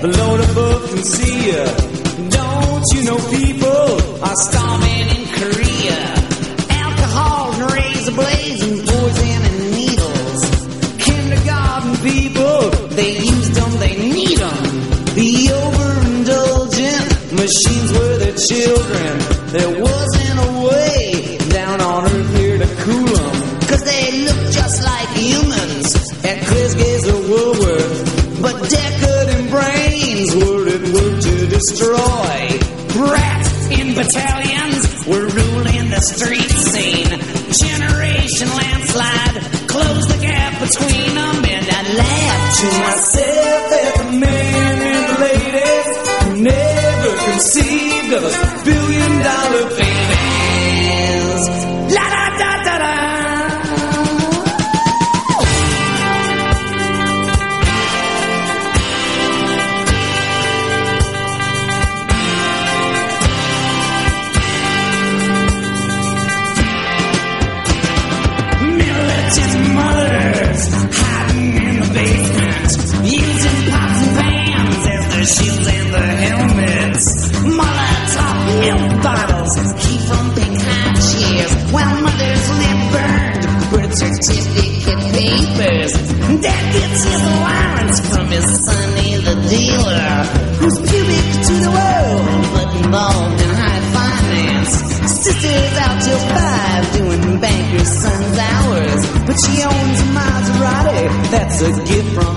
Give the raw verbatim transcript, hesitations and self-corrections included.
below the book can see ya. Don't you know people are starving in Korea? Alcohol and razor blades and poison and needles. Kindergarten people, they use them, they need them. The overindulgent machines were their children. There wasn't a way down on earth here to cool them, 'cause they look just like humans at Chris Gaze or Woolworth. But decadent brains were at work to destroy. Rats in battalions were ruling the street scene. Generation landslide closed the gap between them, and I laughed to myself at the man and the ladies who never conceived of us billion dollar babies. La da da da da. Mothers hiding in the basement, using pots and pans as their shields and their helmets. Molotov milk bottles keep from big high chairs, while mothers live burned birth certificate papers. Dad gets his allowance from his sonny the dealer, who's pubic to the world but involved in high finance. Sister's out till five doing banker's son's hours, but she owns a Maserati, that's a gift from